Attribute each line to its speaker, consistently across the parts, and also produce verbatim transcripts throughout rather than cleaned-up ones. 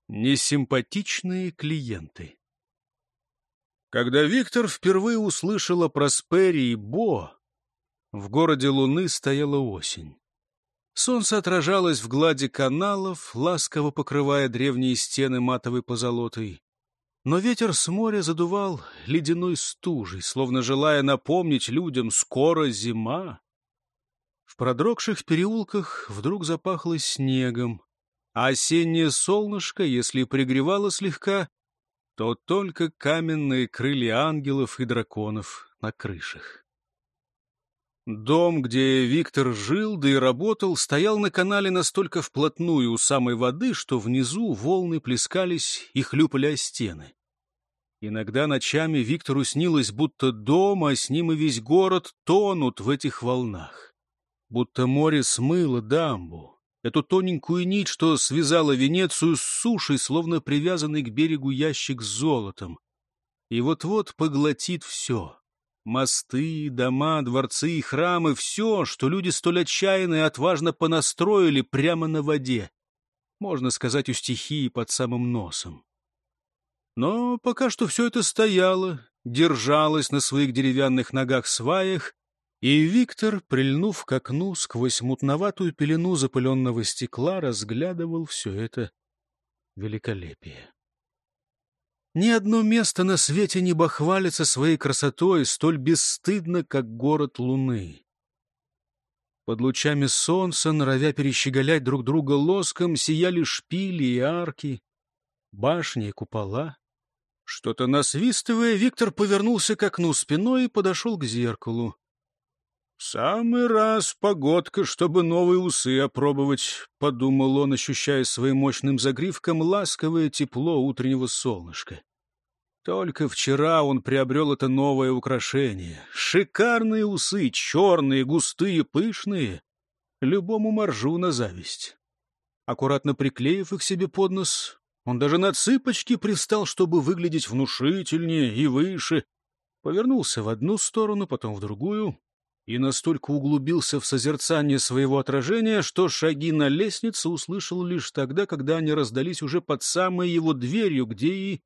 Speaker 1: Несимпатичные клиенты. Когда Виктор впервые услышал о Проспере и Бо, в городе Луны стояла осень. Солнце отражалось в глади каналов, ласково покрывая древние стены матовой позолотой. Но ветер с моря задувал ледяной стужей, словно желая напомнить людям: скоро зима. В продрогших переулках вдруг запахло снегом, а осеннее солнышко, если и пригревало слегка, то только каменные крылья ангелов и драконов на крышах. Дом, где Виктор жил, да и работал, стоял на канале настолько вплотную у самой воды, что внизу волны плескались и хлюпали о стены. Иногда ночами Виктору снилось, будто дом, а с ним и весь город тонут в этих волнах. Будто море смыло дамбу, эту тоненькую нить, что связала Венецию с сушей, словно привязанный к берегу ящик с золотом. И вот-вот поглотит все. Мосты, дома, дворцы и храмы — все, что люди столь отчаянно и отважно понастроили прямо на воде. Можно сказать, у стихии под самым носом. Но пока что все это стояло, держалось на своих деревянных ногах-сваях, и Виктор, прильнув к окну, сквозь мутноватую пелену запыленного стекла разглядывал все это великолепие. Ни одно место на свете не бахвалится своей красотой столь бесстыдно, как город Луны. Под лучами солнца, норовя перещеголять друг друга лоском, сияли шпили и арки, башни и купола. Что-то насвистывая, Виктор повернулся к окну спиной и подошел к зеркалу. «Самый раз погодка, чтобы новые усы опробовать», — подумал он, ощущая своим мощным загривком ласковое тепло утреннего солнышка. Только вчера он приобрел это новое украшение. Шикарные усы, черные, густые, пышные. Любому моржу на зависть. Аккуратно приклеив их себе под нос, он даже на цыпочки пристал, чтобы выглядеть внушительнее и выше. Повернулся в одну сторону, потом в другую, и настолько углубился в созерцание своего отражения, что шаги на лестнице услышал лишь тогда, когда они раздались уже под самой его дверью, где и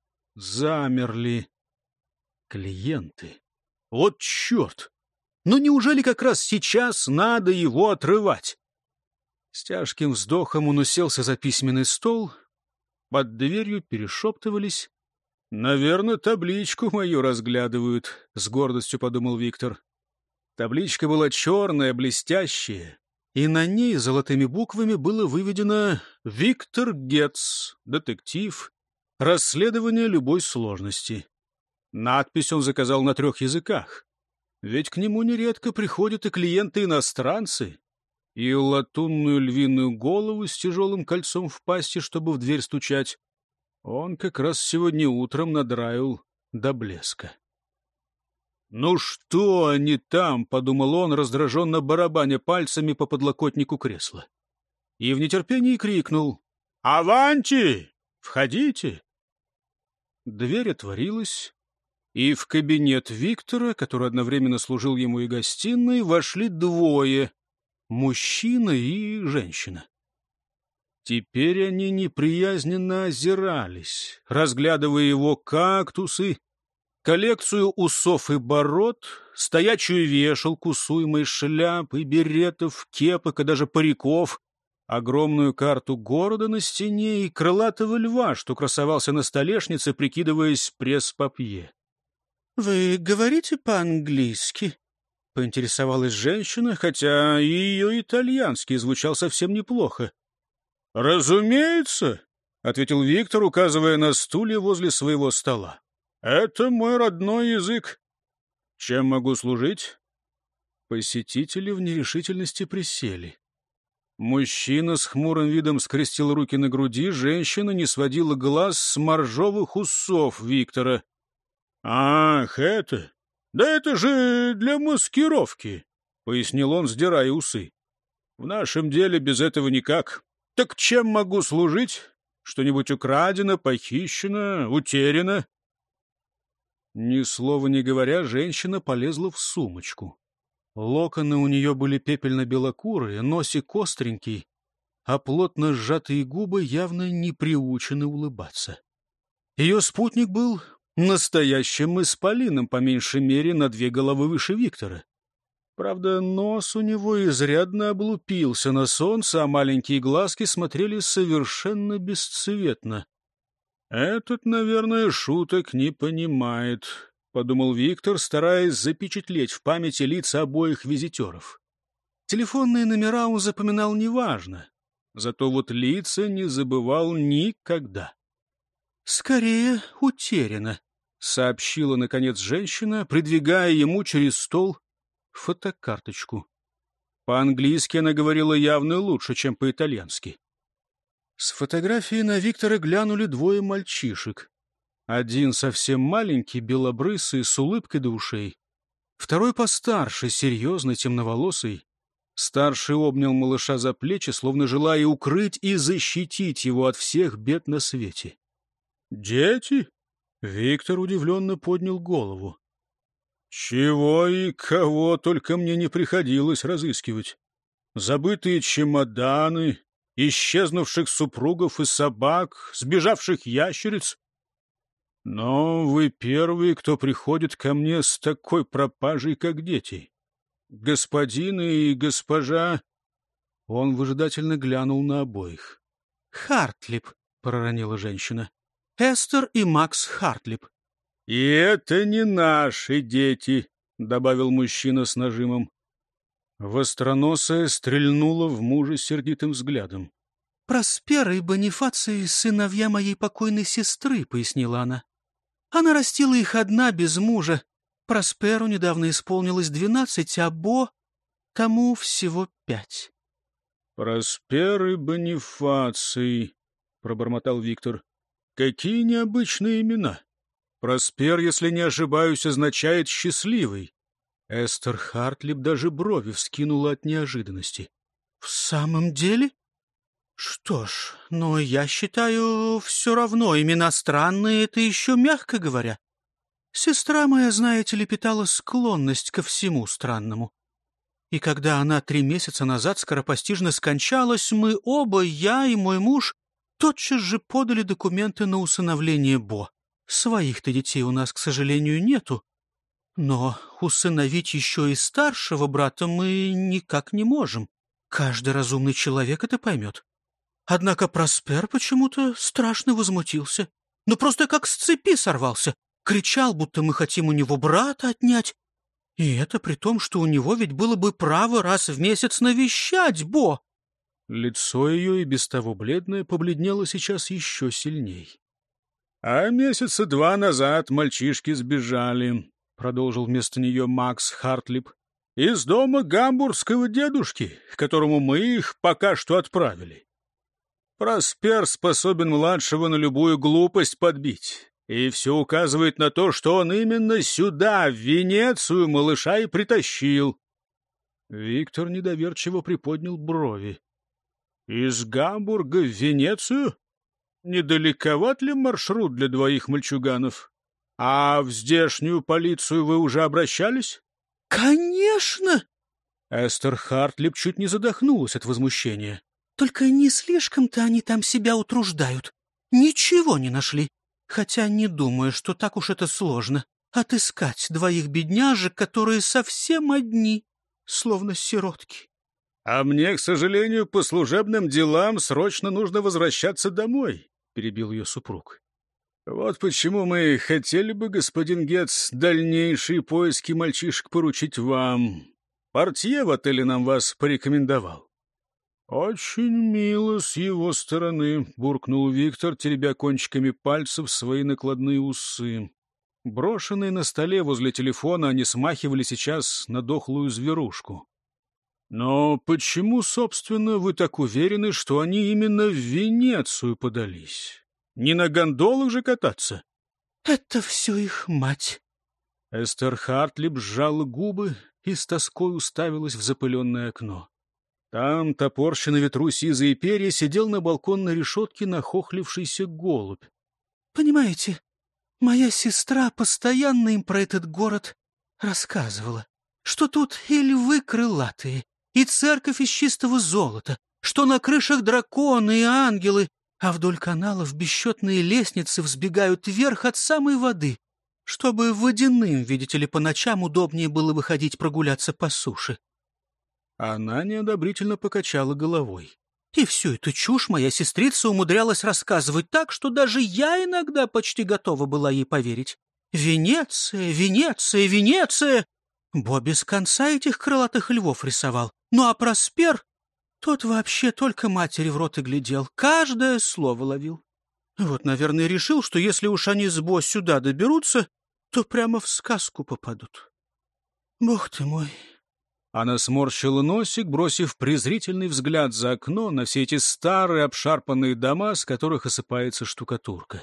Speaker 1: замерли клиенты. Вот черт! Ну неужели как раз сейчас надо его отрывать? С тяжким вздохом он уселся за письменный стол. Под дверью перешептывались. «Наверное, табличку мою разглядывают», — с гордостью подумал Виктор. Табличка была черная, блестящая, и на ней золотыми буквами было выведено «Виктор Гетц, детектив, расследование любой сложности». Надпись он заказал на трех языках, ведь к нему нередко приходят и клиенты-иностранцы, и латунную львиную голову с тяжелым кольцом в пасти, чтобы в дверь стучать, он как раз сегодня утром надраил до блеска. «Ну что они там?» — подумал он, раздраженно барабаня пальцами по подлокотнику кресла. И в нетерпении крикнул: «Аванти! Входите!» Дверь отворилась, и в кабинет Виктора, который одновременно служил ему и гостиной, вошли двое — мужчина и женщина. Теперь они неприязненно озирались, разглядывая его кактусы, коллекцию усов и бород, стоячую вешалку с уймой шляп и беретов, кепок и даже париков, огромную карту города на стене и крылатого льва, что красовался на столешнице, прикидываясь пресс-папье. — Вы говорите по-английски? — поинтересовалась женщина, хотя и ее итальянский звучал совсем неплохо. — Разумеется, — ответил Виктор, указывая на стулья возле своего стола. «Это мой родной язык. Чем могу служить?» Посетители в нерешительности присели. Мужчина с хмурым видом скрестил руки на груди, женщина не сводила глаз с моржовых усов Виктора. «Ах, это? Да это же для маскировки», — пояснил он, сдирая усы. «В нашем деле без этого никак. Так чем могу служить? Что-нибудь украдено, похищено, утеряно?» Ни слова не говоря, женщина полезла в сумочку. Локоны у нее были пепельно-белокурые, носик остренький, а плотно сжатые губы явно не приучены улыбаться. Ее спутник был настоящим исполином, по меньшей мере, на две головы выше Виктора. Правда, нос у него изрядно облупился на солнце, а маленькие глазки смотрели совершенно бесцветно. «Этот, наверное, шуток не понимает», — подумал Виктор, стараясь запечатлеть в памяти лица обоих визитеров. Телефонные номера он запоминал неважно, зато вот лица не забывал никогда. «Скорее утеряно», — сообщила, наконец, женщина, придвигая ему через стол фотокарточку. По-английски она говорила явно лучше, чем по-итальянски. С фотографии на Виктора глянули двое мальчишек. Один совсем маленький, белобрысый, с улыбкой до ушей. Второй постарше, серьезный, темноволосый. Старший обнял малыша за плечи, словно желая укрыть и защитить его от всех бед на свете. «Дети?» — Виктор удивленно поднял голову. «Чего и кого только мне не приходилось разыскивать. Забытые чемоданы, исчезнувших супругов и собак, сбежавших ящериц. Но вы первые, кто приходит ко мне с такой пропажей, как дети. Господин и госпожа...» Он выжидательно глянул на обоих. «Хартлип», — проронила женщина. «Эстер и Макс Хартлип». «И это не наши дети», — добавил мужчина с нажимом. Востроносая стрельнула в мужа сердитым взглядом. «Проспера и Бонифаций — сыновья моей покойной сестры», — пояснила она. «Она растила их одна, без мужа. Просперу недавно исполнилось двенадцать, а Бо тому всего пять». «Проспер и Бонифаций», — пробормотал Виктор. «Какие необычные имена. Проспер, если не ошибаюсь, означает «счастливый». Эстер Хартлип даже брови вскинула от неожиданности. «В самом деле? Что ж, но я считаю, все равно имена странные, это еще мягко говоря. Сестра моя, знаете ли, питала склонность ко всему странному. И когда она три месяца назад скоропостижно скончалась, мы оба, я и мой муж, тотчас же подали документы на усыновление Бо. Своих-то детей у нас, к сожалению, нету. Но усыновить еще и старшего брата мы никак не можем. Каждый разумный человек это поймет. Однако Проспер почему-то страшно возмутился. Ну просто как с цепи сорвался. Кричал, будто мы хотим у него брата отнять. И это при том, что у него ведь было бы право раз в месяц навещать Бо». Лицо ее, и без того бледное, побледнело сейчас еще сильней. «А месяца два назад мальчишки сбежали», — продолжил вместо нее Макс Хартлип, «из дома гамбургского дедушки, к которому мы их пока что отправили. Проспер способен младшего на любую глупость подбить, и все указывает на то, что он именно сюда, в Венецию, малыша и притащил». Виктор недоверчиво приподнял брови. «Из Гамбурга в Венецию? Недалековат ли маршрут для двоих мальчуганов? А в здешнюю полицию вы уже обращались?» «Конечно!» Эстер Хартлип чуть не задохнулась от возмущения. «Только не слишком-то они там себя утруждают. Ничего не нашли. Хотя не думаю, что так уж это сложно. Отыскать двоих бедняжек, которые совсем одни, словно сиротки». «А мне, к сожалению, по служебным делам срочно нужно возвращаться домой», — перебил ее супруг. «Вот почему мы хотели бы, господин Гетц, дальнейшие поиски мальчишек поручить вам. Портье в отеле нам вас порекомендовал». «Очень мило с его стороны», — буркнул Виктор, теребя кончиками пальцев свои накладные усы. Брошенные на столе возле телефона, они смахивали сейчас на дохлую зверушку. «Но почему, собственно, вы так уверены, что они именно в Венецию подались? Не на гондолах же кататься?» «Это все их мать». Эстер Хартлип сжала губы и с тоской уставилась в запыленное окно. Там, топорща на ветру сизые перья, сидел на балконной решетке нахохлившийся голубь. «Понимаете, моя сестра постоянно им про этот город рассказывала, что тут и львы крылатые, и церковь из чистого золота,
Speaker 2: что на крышах драконы и ангелы, а вдоль каналов бесчетные лестницы взбегают вверх от самой воды, чтобы водяным, видите ли, по ночам удобнее было выходить прогуляться по суше.
Speaker 1: Она неодобрительно покачала головой.
Speaker 2: И всю эту чушь моя сестрица умудрялась рассказывать так, что даже я иногда почти готова была ей поверить. Венеция, Венеция, Венеция! Бо без конца этих крылатых львов рисовал. Ну а Проспер, тот вообще только матери в рот и глядел, каждое слово ловил. Вот, наверное, решил, что если уж они с Бо сюда доберутся, то прямо в сказку попадут. Бог ты мой!
Speaker 1: Она сморщила носик, бросив презрительный взгляд за окно на все эти старые обшарпанные дома, с которых осыпается штукатурка.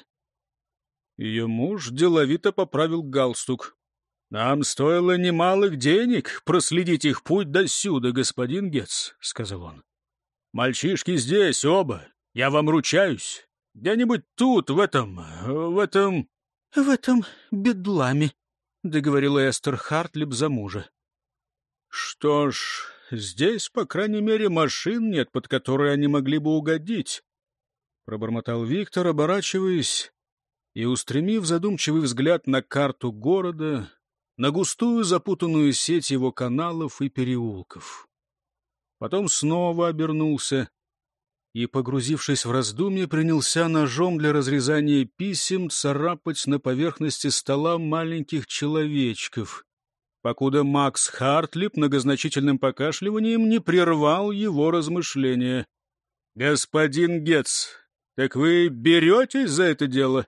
Speaker 1: Ее муж деловито поправил галстук. — Нам стоило немалых денег проследить их путь досюда, господин Гетц, — сказал он. — Мальчишки здесь оба, я вам ручаюсь. Где-нибудь тут, в этом... в этом...
Speaker 2: — В этом бедламе, — договорила Эстер Хартлиб за мужа.
Speaker 1: — Что ж, здесь, по крайней мере, машин нет, под которые они могли бы угодить, — пробормотал Виктор, оборачиваясь и устремив задумчивый взгляд на карту города, на густую запутанную сеть его каналов и переулков. Потом снова обернулся и, погрузившись в раздумье, принялся ножом для разрезания писем царапать на поверхности стола маленьких человечков, покуда Макс Хартлиб многозначительным покашливанием не прервал его размышления. — Господин Гетц, так вы беретесь за это дело?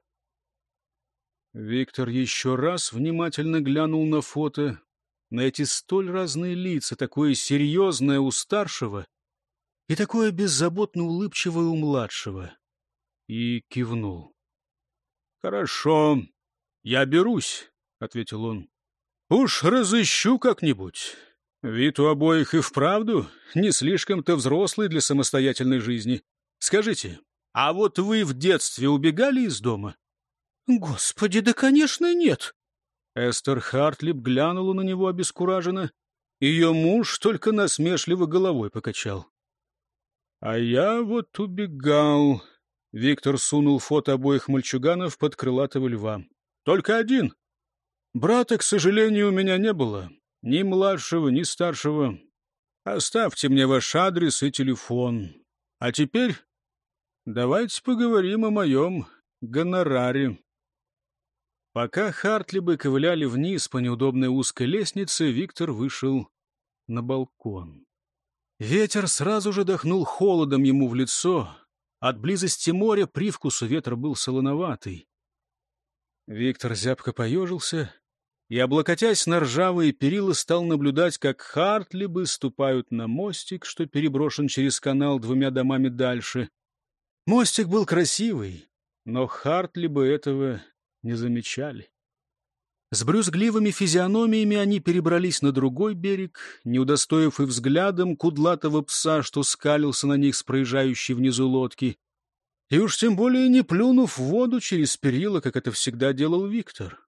Speaker 1: Виктор еще раз внимательно глянул на фото, на эти столь разные лица, такое серьезное у старшего и такое беззаботно улыбчивое у младшего, и кивнул. — Хорошо, я берусь, — ответил он. — Уж разыщу как-нибудь. Вид у обоих и вправду не слишком-то взрослый для самостоятельной жизни. Скажите, а вот вы в детстве убегали из дома?
Speaker 2: — Господи, да, конечно, нет.
Speaker 1: Эстер Хартлиб глянула на него обескураженно. Ее муж только насмешливо головой покачал. — А я вот убегал. Виктор сунул фото обоих мальчуганов под крылатого льва. — Только один. Брата, к сожалению, у меня не было. Ни младшего, ни старшего. Оставьте мне ваш адрес и телефон. А теперь давайте поговорим о моем гонораре. Пока Хартлибы ковыляли вниз по неудобной узкой лестнице, Виктор вышел на балкон. Ветер сразу же дохнул холодом ему в лицо. От близости моря привкус у ветра был солоноватый. Виктор зябко поежился и, облокотясь на ржавые перила, стал наблюдать, как Хартлибы ступают на мостик, что переброшен через канал двумя домами дальше. Мостик был красивый, но Хартлибы этого не замечали. С брюзгливыми физиономиями они перебрались на другой берег, не удостоив и взглядом кудлатого пса, что скалился на них с проезжающей внизу лодки, и уж тем более не плюнув в воду через перила, как это всегда делал Виктор.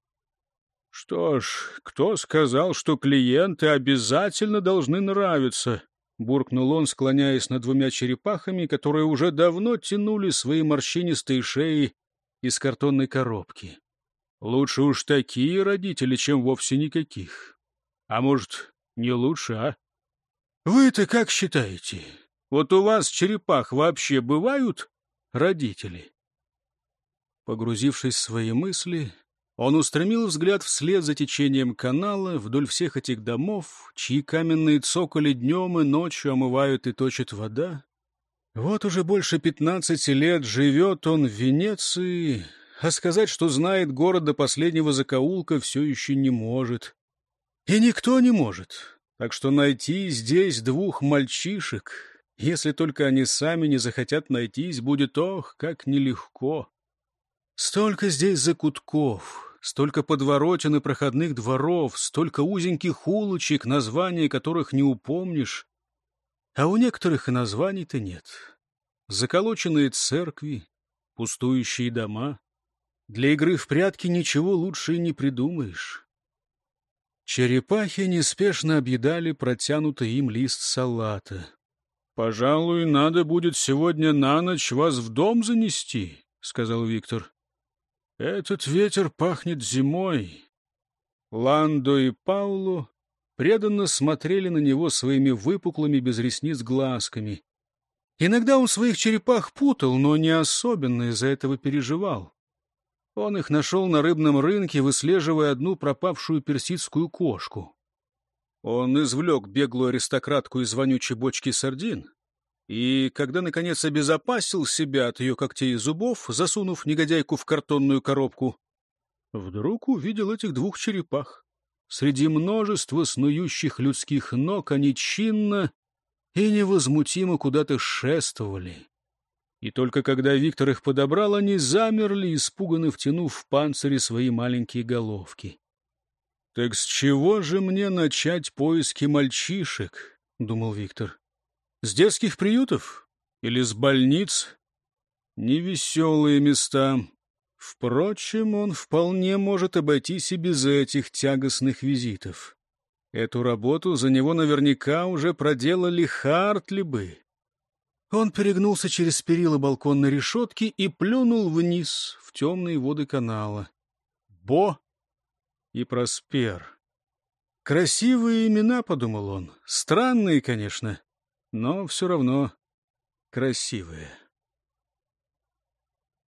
Speaker 1: «Что ж, кто сказал, что клиенты обязательно должны нравиться?» — буркнул он, склоняясь над двумя черепахами, которые уже давно тянули свои морщинистые шеи из картонной коробки. Лучше уж такие родители, чем вовсе никаких. А может, не лучше, а? Вы-то как считаете? Вот у вас, черепах, вообще бывают родители? Погрузившись в свои мысли, он устремил взгляд вслед за течением канала вдоль всех этих домов, чьи каменные цоколи днем и ночью омывают и точит вода. Вот уже больше пятнадцати лет живет он в Венеции, а сказать, что знает город до последнего закоулка, все еще не может. И никто не может. Так что найти здесь двух мальчишек, если только они сами не захотят найтись, будет, ох, как нелегко. Столько здесь закутков, столько подворотен и проходных дворов, столько узеньких улочек, названия которых не упомнишь. А у некоторых и названий-то нет. Заколоченные церкви, пустующие дома. Для игры в прятки ничего лучше и не придумаешь. Черепахи неспешно объедали протянутый им лист салата. «Пожалуй, надо будет сегодня на ночь вас в дом занести», — сказал Виктор. «Этот ветер пахнет зимой». Ландо и Пауло преданно смотрели на него своими выпуклыми без ресниц глазками. Иногда он своих черепах путал, но не особенно из-за этого переживал. Он их нашел на рыбном рынке, выслеживая одну пропавшую персидскую кошку. Он извлек беглую аристократку из вонючей бочки сардин, и, когда, наконец, обезопасил себя от ее когтей и зубов, засунув негодяйку в картонную коробку, вдруг увидел этих двух черепах. Среди множества снующих людских ног они чинно и невозмутимо куда-то шествовали. И только когда Виктор их подобрал, они замерли, испуганно втянув в панцири свои маленькие головки. «Так с чего же мне начать поиски мальчишек?» — думал Виктор. «С детских приютов? Или с больниц? Невеселые места. Впрочем, он вполне может обойтись и без этих тягостных визитов. Эту работу за него наверняка уже проделали Хартлибы». Он перегнулся через перила балконной решетки и плюнул вниз в темные воды канала. Бо и Проспер. Красивые имена, — подумал он, — странные, конечно, но все равно красивые.